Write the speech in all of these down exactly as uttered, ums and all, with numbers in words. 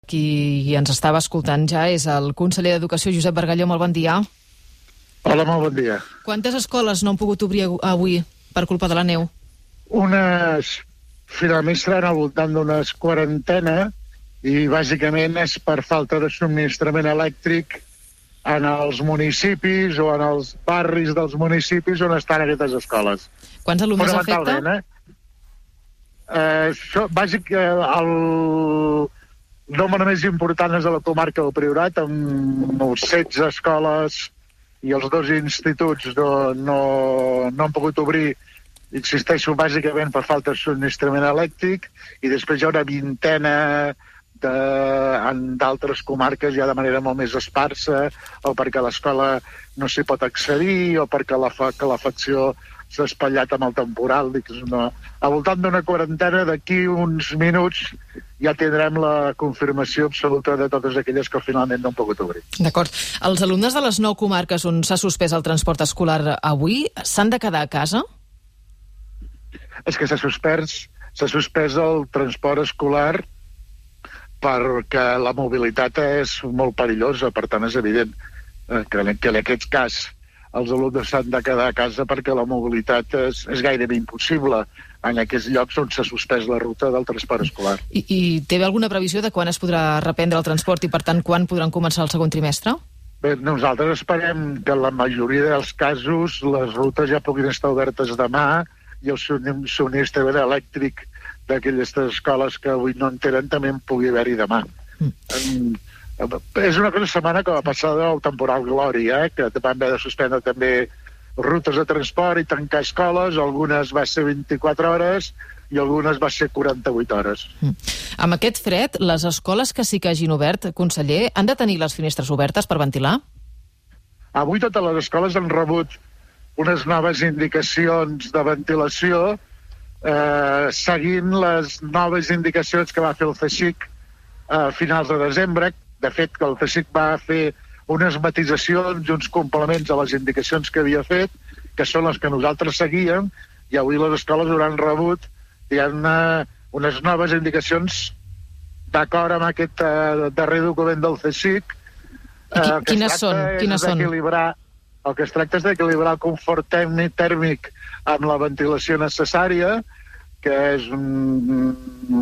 Qui ens estava escoltant ja és el conseller d'Educació, Josep Bargalló. Molt bon dia. Hola, molt bon dia. Quantes escoles no han pogut obrir avui per culpa de la neu? Unes, finalment seran al voltant d'unes quarantena i bàsicament és per falta de subministrament elèctric en els municipis o en els barris dels municipis on estan aquestes escoles. Quants alumnes afecta? Eh? Eh, això, bàsic, eh, el nombre més important és de la comarca del Priorat, amb setze escoles i els dos instituts no, no, no han pogut obrir, insisteixo, bàsicament per falta de subministrament elèctric, i després hi ha una vintena de, en d'altres comarques ja de manera molt més esparsa, o perquè l'escola no s'hi pot accedir, o perquè la, que l'afecció s'ha espatllat amb el temporal. Dic, no. Al voltant d'una quarantena, d'aquí uns minuts ja tindrem la confirmació absoluta de totes aquelles que finalment no han pogut obrir. D'acord. Els alumnes de les nou comarques on s'ha suspès el transport escolar avui s'han de quedar a casa? És que s'ha suspès, s'ha suspès el transport escolar perquè la mobilitat és molt perillosa, per tant és evident que en, que en aquest cas els alumnes s'han de quedar a casa perquè la mobilitat és, és gairebé impossible en aquests llocs on s'ha suspès la ruta del transport escolar. I, I té alguna previsió de quan es podrà reprendre el transport i, per tant, quan podran començar el segon trimestre? Bé, nosaltres esperem que en la majoria dels casos les rutes ja puguin estar obertes demà i el subministrament elèctric d'aquelles escoles que avui no en tenen també en pugui haver-hi demà. Mm. És una cosa setmana que va passar del temporal Glòria, eh, que van haver de suspendre també rutes de transport i tancar escoles, algunes va ser vint-i-quatre hores i algunes va ser quaranta-vuit hores. Mm. Amb aquest fred, les escoles que sí que hagin obert, conseller, han de tenir les finestres obertes per ventilar? Avui totes les escoles han rebut unes noves indicacions de ventilació eh, seguint les noves indicacions que va fer el CSIC a finals de desembre. De fet, que el CSIC va fer unes matisacions i uns complements a les indicacions que havia fet, que són les que nosaltres seguíem, i avui les escoles hauran rebut diguem-ne, unes noves indicacions d'acord amb aquest uh, darrer document del CSIC. Uh, quines són? Quines són? El que es tracta és d'equilibrar el confort tèrmic, tèrmic amb la ventilació necessària, que és un,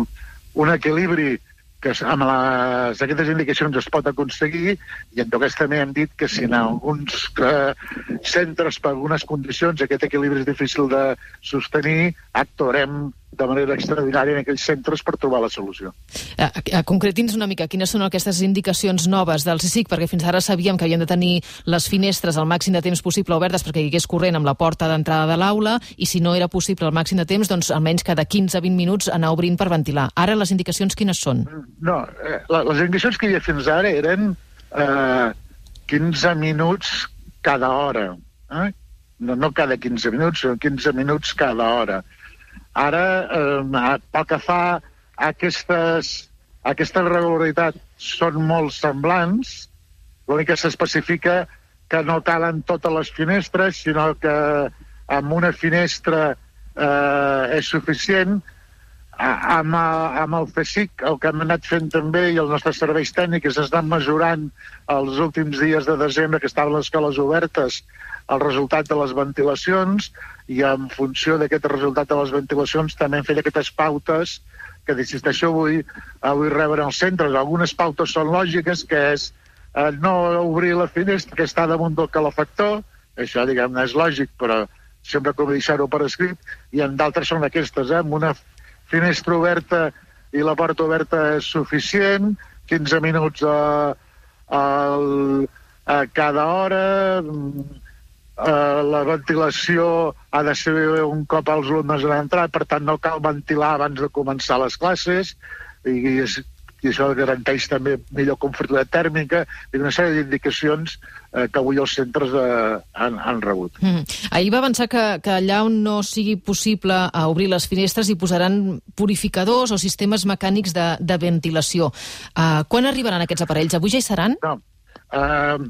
un equilibri que amb les, aquestes indicacions es pot aconseguir, i en tot cas també hem dit que si en alguns eh, centres per algunes condicions aquest equilibri és difícil de sostenir, actuarem de manera extraordinària en aquells centres per trobar la solució. A, a, concreti'ns una mica, quines són aquestes indicacions noves del CSIC? Perquè fins ara sabíem que havien de tenir les finestres al màxim de temps possible obertes perquè hi hagués corrent amb la porta d'entrada de l'aula, i si no era possible al màxim de temps, doncs almenys cada quinze a vint minuts anar obrint per ventilar. Ara les indicacions quines són? No, eh, les indicacions que hi havia fins ara eren eh, quinze minuts cada hora. Eh? No, no cada quinze minuts, sinó quinze minuts cada hora. Ara, eh, pel que fa a aquestes, a aquesta regularitat, són molt semblants. L'únic que s'especifica que no calen totes les finestres, sinó que amb una finestra eh, és suficient. Amb, amb el CSIC, el que hem anat fent també, i els nostres serveis tècnics estan mesurant els últims dies de desembre que estaven les escoles obertes, el resultat de les ventilacions, i en funció d'aquest resultat de les ventilacions també hem fet aquestes pautes que, insisteixo, avui, avui reben els centres. Algunes pautes són lògiques, que és eh, no obrir la finestra que està damunt del calefactor, això, diguem-ne, és lògic, però sempre com deixar-ho per escrit, i en d'altres són aquestes, eh, amb una finestra oberta i la porta oberta és suficient, quinze minuts a, a, a cada hora, Uh, la ventilació ha de ser un cop els alumnes han entrat, per tant no cal ventilar abans de començar les classes, i, i, i això garanteix també millor confortabilitat tèrmica i una sèrie d'indicacions uh, que avui els centres uh, han, han rebut. Mm. Ahir va avançar que, que allà on no sigui possible uh, obrir les finestres hi posaran purificadors o sistemes mecànics de, de ventilació. Uh, quan arribaran aquests aparells? Avui ja hi seran? No. Uh,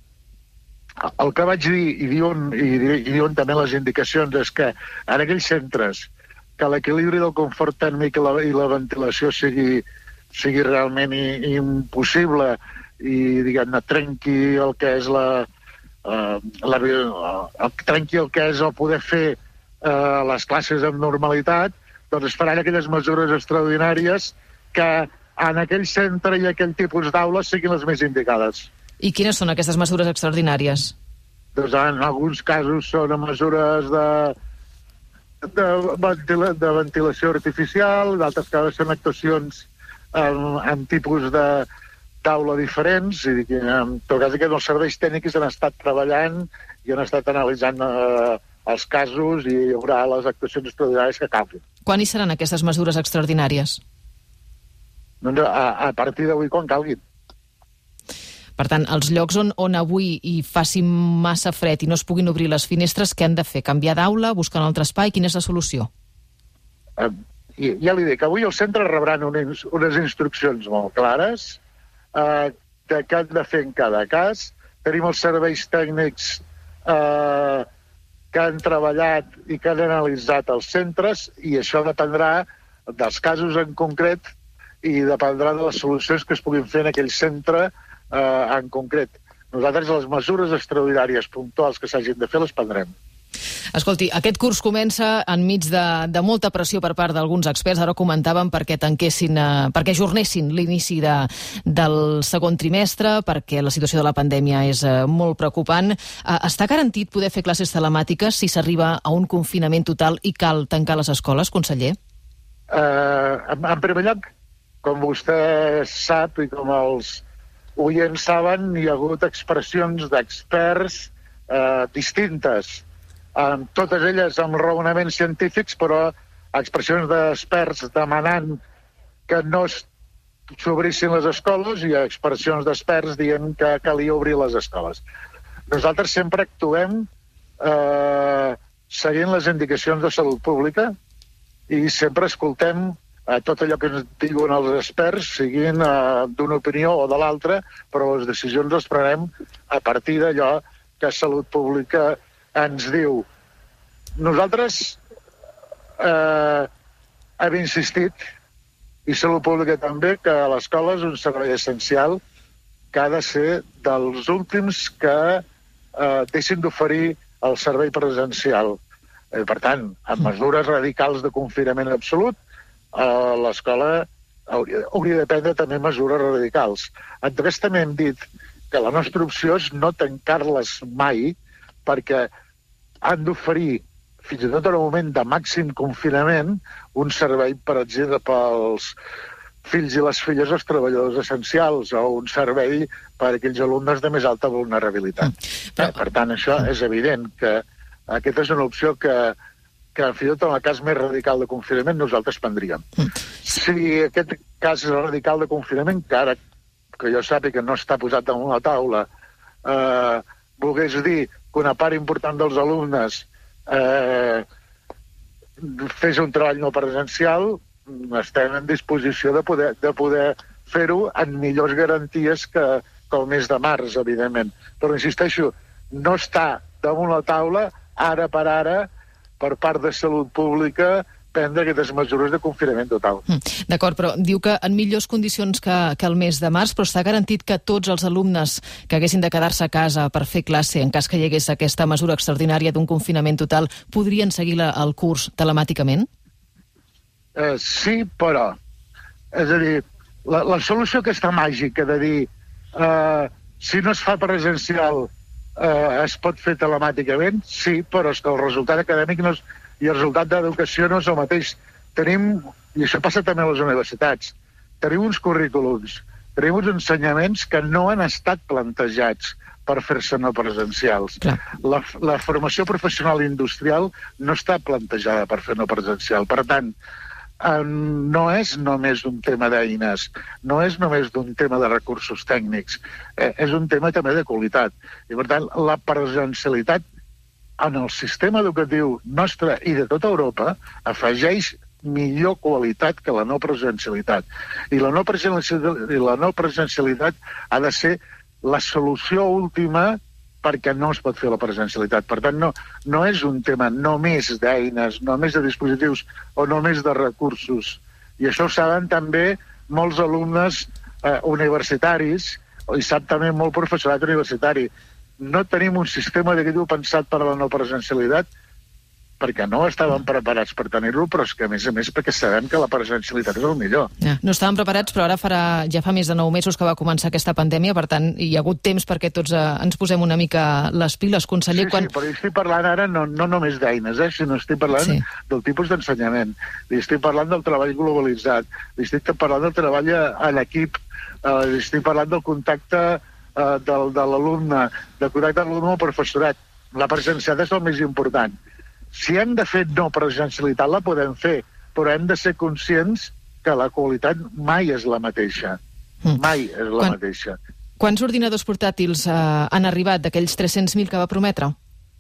El que vaig dir, i diuen, i diuen també les indicacions, és que en aquells centres que l'equilibri del confort tèrmic i la, i la ventilació sigui sigui realment i, impossible i, diguem-ne, trenqui el que és la, uh, la el, trenqui el que és el poder fer uh, les classes amb normalitat, doncs es faran aquelles mesures extraordinàries que en aquell centre i aquell tipus d'aules siguin les més indicades. I quines són aquestes mesures extraordinàries? Doncs en alguns casos són mesures de De, ventila, de ventilació artificial, d'altres casos són actuacions en, en tipus de taula diferents, i en tot cas que els serveis tècnics han estat treballant i han estat analitzant eh, els casos i hi haurà les actuacions extraordinàries que calguin. Quan hi seran aquestes mesures extraordinàries? Doncs a, a partir d'avui quan calguin. Per tant, els llocs on, on avui hi faci massa fred i no es puguin obrir les finestres, què han de fer? Canviar d'aula? Buscar un altre espai? Quina és la solució? Uh, ja li dic, avui els centres rebran unes, unes instruccions molt clares uh, de què han de fer en cada cas. Tenim els serveis tècnics uh, que han treballat i que han analitzat els centres, i això dependrà dels casos en concret i dependrà de les solucions que es puguin fer en aquell centre Uh, en concret. Nosaltres les mesures extraordinàries puntuals que s'hagin de fer les prendrem. Escolti, aquest curs comença enmig de, de molta pressió per part d'alguns experts. Ara comentàvem perquè tanquessin, eh, perquè ajornessin l'inici de, del segon trimestre, perquè la situació de la pandèmia és eh, molt preocupant. Eh, està garantit poder fer classes telemàtiques si s'arriba a un confinament total i cal tancar les escoles, conseller? Uh, en, en primer lloc, com vostè sap i com els oients saben, hi ha hagut expressions d'experts eh, distintes, eh, totes elles amb raonaments científics, però expressions d'experts demanant que no s'obrissin les escoles i expressions d'experts dient que calia obrir les escoles. Nosaltres sempre actuem eh, seguint les indicacions de salut pública i sempre escoltem a tot allò que ens diuen els experts, siguin uh, d'una opinió o de l'altra, però les decisions les prenem a partir d'allò que Salut Pública ens diu. Nosaltres eh, hem insistit, i Salut Pública també, que l'escola és un servei essencial que ha de ser dels últims que eh, deixin d'oferir el servei presencial. Eh, per tant, amb mesures radicals de confinament absolut, Uh, l'escola hauria, hauria de prendre també mesures radicals. En tot també hem dit que la nostra opció és no tancar-les mai, perquè han d'oferir, fins i tot en un moment de màxim confinament, un servei, per exemple, pels fills i les filles dels treballadors essencials, o un servei per a aquells alumnes de més alta vulnerabilitat. Mm. Però... Per tant, això és evident que aquesta és una opció que que fins i tot en el cas més radical de confinament nosaltres prendríem. Mm. Si aquest cas radical de confinament, que ara que jo sàpiga que no està posat damunt la taula, eh, volgués dir que una part important dels alumnes eh, fes un treball no presencial, estem en disposició de poder, de poder fer-ho amb millors garanties que, que el mes de març, evidentment. Però insisteixo, no està damunt la taula, ara per ara, per part de Salut Pública, prendre aquestes mesures de confinament total. Mm, D'acord, però diu que en millors condicions que, que el mes de març, però està garantit que tots els alumnes que haguessin de quedar-se a casa per fer classe, en cas que hi hagués aquesta mesura extraordinària d'un confinament total, podrien seguir la, el curs telemàticament? Eh, sí, però. És a dir, la, la solució aquesta màgica de dir eh, si no es fa presencial Uh, es pot fer telemàticament, sí, però és que el resultat acadèmic no és, i el resultat d'educació no és el mateix. Tenim, i això passa també a les universitats, tenim uns currículums, tenim uns ensenyaments que no han estat plantejats per fer-se no presencials. La, la formació professional industrial no està plantejada per fer no presencial. Per tant, eh, no és només un tema d'eines, no és només d'un tema de recursos tècnics, eh, és un tema també de qualitat. I per tant, la presencialitat en el sistema educatiu nostre i de tota Europa afegeix millor qualitat que la no presencialitat. I la no presencialitat, i la no presencialitat ha de ser la solució última perquè no es pot fer la presencialitat. Per tant, no, no és un tema només d'eines, només de dispositius o només de recursos. I això ho saben també molts alumnes eh, universitaris i sap també molt professorat universitari. No tenim un sistema educatiu pensat per a la no presencialitat perquè no estàvem preparats per tenir-lo, però és que, a més a més, perquè sabem que la presencialitat és el millor. Ja, no estàvem preparats, però ara farà, ja fa més de nou mesos que va començar aquesta pandèmia, per tant, hi ha hagut temps perquè tots eh, ens posem una mica les piles, conseller. Sí, quan... sí, però estic parlant ara no, no només d'eines, eh, sinó estic parlant sí. del tipus d'ensenyament, li estic parlant del treball globalitzat, li estic parlant del treball en equip, eh, li estic parlant del contacte eh, del, de l'alumne, del contacte de l'alumne al professorat. La presencialitat és el més important. Si hem de fer no presencialitat, la podem fer, però hem de ser conscients que la qualitat mai és la mateixa. Mm. Mai és la Quan, mateixa. Quants ordinadors portàtils eh, han arribat d'aquells tres-cents mil que va prometre?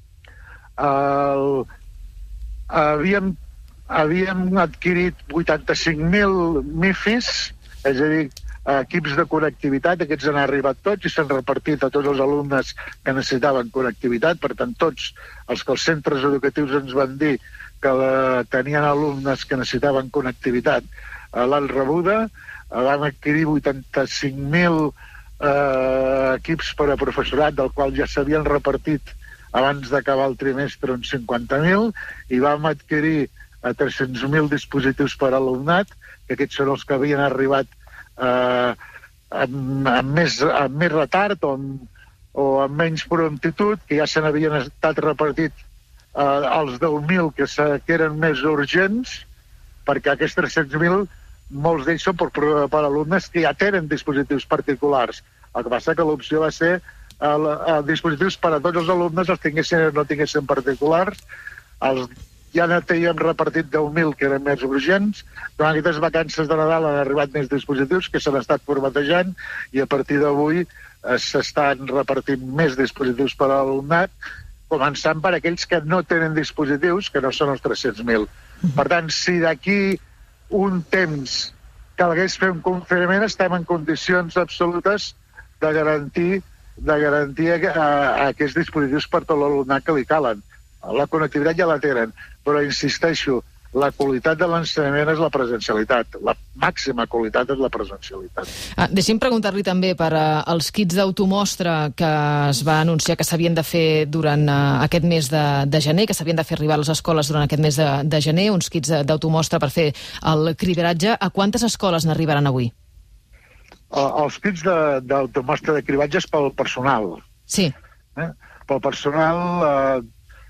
El, havíem, havíem adquirit vuitanta-cinc mil MIFIs, és a dir, equips de connectivitat, aquests han arribat tots i s'han repartit a tots els alumnes que necessitaven connectivitat, per tant tots els que els centres educatius ens van dir que la, tenien alumnes que necessitaven connectivitat eh, l'han rebuda, eh, vam adquirir vuitanta-cinc mil eh, equips per a professorat, del qual ja s'havien repartit abans d'acabar el trimestre uns cinquanta mil, i vam adquirir a tres-cents mil dispositius per a alumnat, que aquests són els que havien arribat Uh, amb, amb, més, amb més retard o amb, o amb menys promptitud, que ja se n'havien estat repartit uh, els deu mil que, se, que eren més urgents, perquè aquests tres-cents mil, molts d'ells són per, per alumnes que ja tenen dispositius particulars. El que passa que l'opció va ser uh, uh, dispositius per a tots els alumnes, els tinguessin o no tinguessin particulars. Els ja n'havíem repartit deu mil que eren més urgents. Durant aquestes vacances de Nadal han arribat més dispositius que s'han estat formatejant i a partir d'avui eh, s'estan repartint més dispositius per a l'alumnat, començant per aquells que no tenen dispositius, que no són els tres-cents mil. Per tant, si d'aquí un temps calgués fer un confinament, estem en condicions absolutes de garantir, de garantir a, a aquests dispositius per tot l'alumnat que li calen. La connectivitat ja la tenen, però insisteixo, la qualitat de l'ensenyament és la presencialitat. La màxima qualitat és la presencialitat. Ah, deixi'm preguntar-li també per uh, els kits d'automostra que es va anunciar que s'havien de fer durant uh, aquest mes de, de gener, que s'havien de fer arribar a les escoles durant aquest mes de, de gener, uns kits d'automostra per fer el cribatge. A quantes escoles n'arribaran avui? Uh, els kits d'automostra de, de cribatge és pel personal. Sí. Eh? Pel personal... Uh,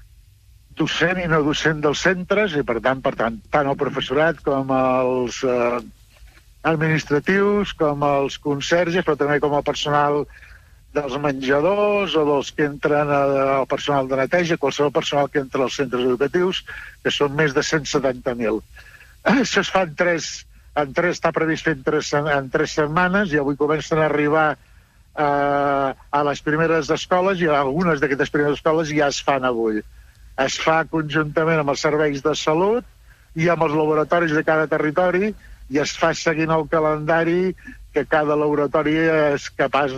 docent i no docent dels centres, i per tant, per tant, tant el professorat com els eh, administratius, com els conserges, però també com el personal dels menjadors o dels que entren al personal de neteja, qualsevol personal que entra als centres educatius, que són més de cent setanta mil. Això es fa en tres, en tres, està previst fer en tres, en tres setmanes, i avui comencen a arribar eh, a les primeres escoles, i algunes d'aquestes primeres escoles ja es fan avui. Es fa conjuntament amb els serveis de salut i amb els laboratoris de cada territori, i es fa seguint el calendari que cada laboratori és capaç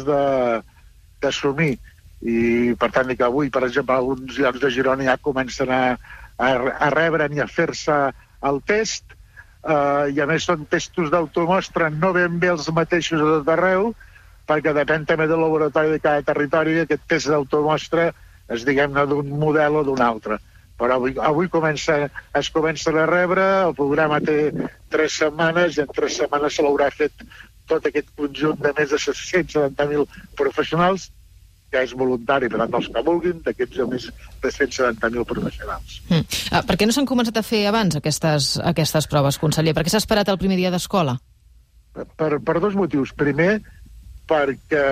d'assumir. I, per tant, que avui, per exemple, alguns llocs de Girona ja comencen a, a, a rebre'n i a fer-se el test, eh, i a més són testos d'automostra no ben bé els mateixos a tot arreu, perquè depèn també del laboratori de cada territori, aquest test d'automostra és, diguem-ne, d'un model o d'un altre. Però avui, avui comença, es comencen a rebre, el programa té tres setmanes, i en tres setmanes se l'haurà fet tot aquest conjunt de més de cent setanta mil professionals, que és voluntari, per tant, els que vulguin, d'aquests més de cent setanta mil professionals. Mm. Ah, per què no s'han començat a fer abans aquestes, aquestes proves, conseller? Per què s'ha esperat el primer dia d'escola? Per, per dos motius. Primer, perquè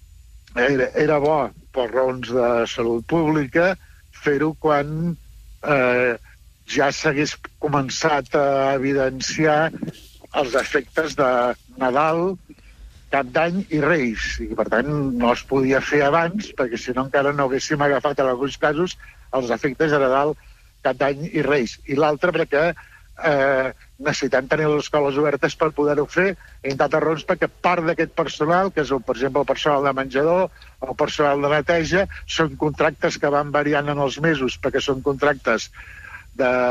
era, era bo, per raons de salut pública, fer-ho quan eh, ja s'hagués començat a evidenciar els efectes de Nadal, Cap d'Any i Reis. I, per tant, no es podia fer abans, perquè si no encara no haguéssim agafat, en alguns casos, els efectes de Nadal, Cap d'Any i Reis. I l'altre, perquè eh, necessitem tenir les escoles obertes per poder-ho fer, entre altres raons perquè part d'aquest personal, que és, el, per exemple, el personal de menjador, el personal de neteja, són contractes que van variant en els mesos, perquè són contractes de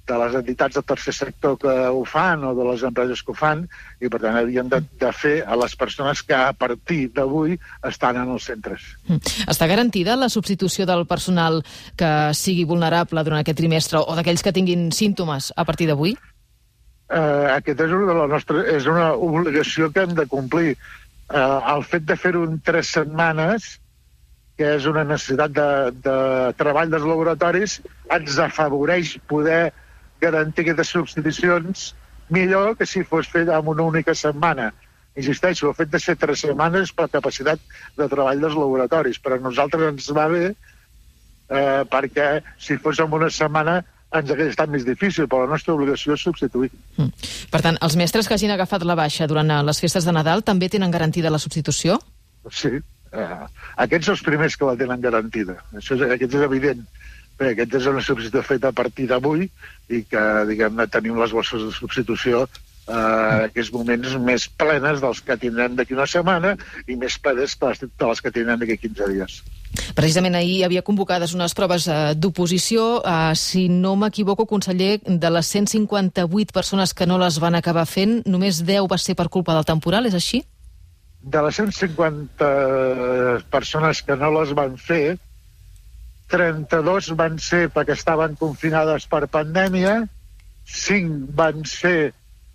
de les entitats del tercer sector que ho fan o de les empreses que ho fan, i per tant havien de, de fer a les persones que a partir d'avui estan en els centres. Està garantida la substitució del personal que sigui vulnerable durant aquest trimestre o d'aquells que tinguin símptomes a partir d'avui? Uh, aquest és una, de les nostres, és una obligació que hem de complir. Uh, el fet de fer-ho en tres setmanes, que és una necessitat de, de treball dels laboratoris, ens afavoreix poder garantir aquestes substitucions millor que si fos fet en una única setmana. Insisteixo, el fet de ser tres setmanes per capacitat de treball dels laboratoris. Però a nosaltres ens va bé eh, perquè si fos en una setmana ens hauria estat més difícil, però la nostra obligació és substituir. Mm. Per tant, els mestres que hagin agafat la baixa durant les festes de Nadal també tenen garantida la substitució? Sí, eh, aquests són els primers que la tenen garantida. Això és, aquest és evident. Bé, aquest és una substitució feta a partir d'avui i que, diguem-ne, tenim les bosses de substitució eh, en aquests moments més plenes dels que tindrem d'aquí una setmana i més plenes de les, de les que tindrem d'aquí quinze dies. Precisament ahir hi havia convocades unes proves eh, d'oposició. Eh, si no m'equivoco, conseller, de les cent cinquanta-vuit persones que no les van acabar fent, només deu va ser per culpa del temporal, és així? De les cent cinquanta persones que no les van fer, trenta-dos van ser perquè estaven confinades per pandèmia, cinc van ser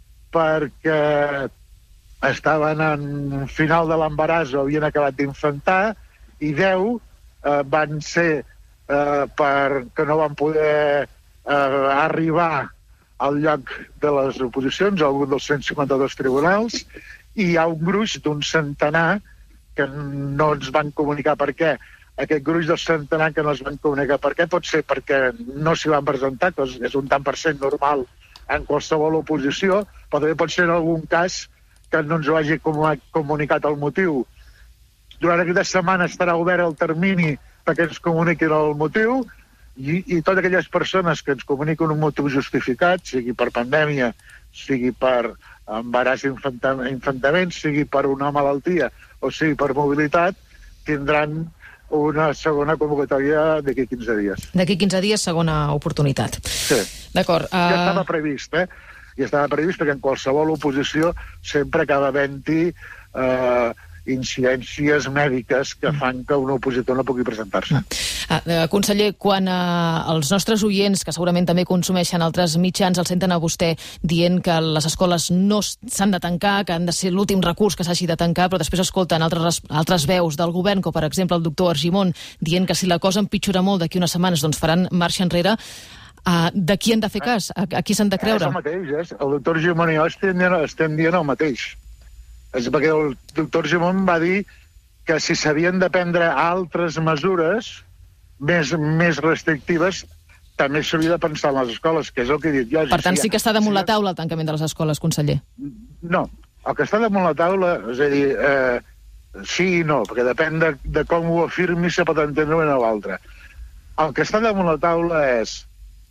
perquè estaven en final de l'embaràs o havien acabat d'infantar, i deu eh, van ser eh, perquè no van poder eh, arribar al lloc de les oposicions, a algun dels cent cinquanta-dos tribunals, i hi ha un gruix d'un centenar que no ens van comunicar per què. Aquest gruix del centenar que no es van comunicar per què pot ser perquè no s'hi van presentar, que és un tant per cent normal en qualsevol oposició, però també pot ser en algun cas que no ens ho hagi comunicat el motiu. Durant aquesta setmana estarà obert el termini perquè ens comuniquin el motiu i, i totes aquelles persones que ens comuniquin un motiu justificat, sigui per pandèmia, sigui per embaràs i infantament, sigui per una malaltia o sigui per mobilitat, tindran una segona convocatòria d'aquí quinze dies. D'aquí quinze dies, segona oportunitat. Sí. D'acord. Uh... Ja estava previst, eh? Ja estava previst perquè en qualsevol oposició sempre acaba havent-hi eh, incidències mèdiques que fan que un opositor no pugui presentar-se. Ah, eh, conseller, quan eh, els nostres oients, que segurament també consumeixen altres mitjans, el senten a vostè dient que les escoles no s'han de tancar, que han de ser l'últim recurs que s'hagi de tancar, però després escolten altres, altres veus del govern, com per exemple el doctor Argimon, dient que si la cosa empitjora molt d'aquí unes setmanes, doncs faran marxa enrere. Uh, de qui han de fer cas? A, a qui s'han de creure? És el mateix, és. El doctor Argimon i jo estem dient, estem dient el mateix. És perquè el doctor Argimon va dir que si s'havien de prendre altres mesures més, més restrictives, també s'hauria de pensar en les escoles, que és el que he dit jo. Per tant, sí que està damunt la taula el tancament de les escoles, conseller. No, el que està damunt la taula, és a dir, eh, sí i no, perquè depèn de, de com ho afirmi se pot entendre una o l'altra. El que està damunt la taula és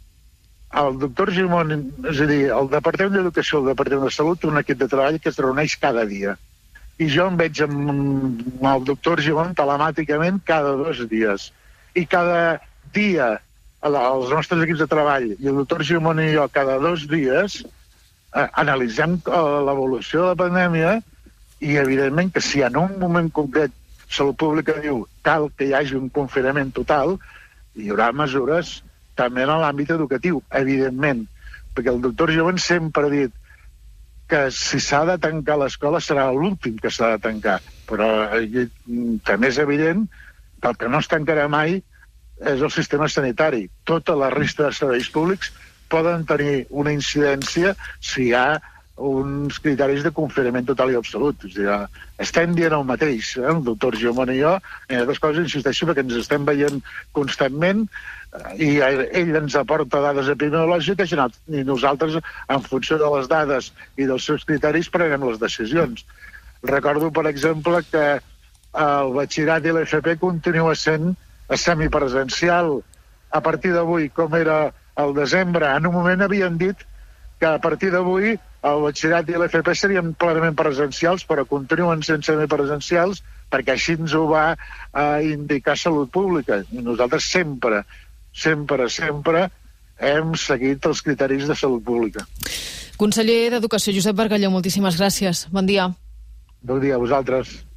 el doctor Argimon, és a dir, el Departament d'Educació i el Departament de Salut té un equip de treball que es reuneix cada dia. I jo em veig amb el doctor Argimon telemàticament cada dos dies. I cada dia els nostres equips de treball i el doctor Argimon i jo cada dos dies eh, analitzem l'evolució de la pandèmia i evidentment que si en un moment concret Salut Pública diu cal que hi hagi un confinament total, hi haurà mesures també en l'àmbit educatiu, evidentment, perquè el doctor Argimon sempre ha dit que si s'ha de tancar l'escola serà l'últim que s'ha de tancar, però eh, també és evident que el que no es tancarà mai és el sistema sanitari. Tota la resta de serveis públics poden tenir una incidència si hi ha uns criteris de confinament total i absolut. És a dir, estem dient el mateix, eh? el doctor Argimon i jo, en altres coses insisteixo perquè ens estem veient constantment i ell ens aporta dades epidemiològiques i nosaltres, en funció de les dades i dels seus criteris, prenem les decisions. Recordo, per exemple, que el batxillerat i l'F P continua sent semipresencial a partir d'avui, com era el desembre. En un moment havien dit que a partir d'avui el batxillerat i l'F P serien plenament presencials, però continuen sent semipresencials perquè així ens ho va eh, indicar Salut Pública. I nosaltres sempre, sempre, sempre hem seguit els criteris de salut pública. Conseller d'Educació, Josep Bargalló, moltíssimes gràcies. Bon dia. Bon dia a vosaltres.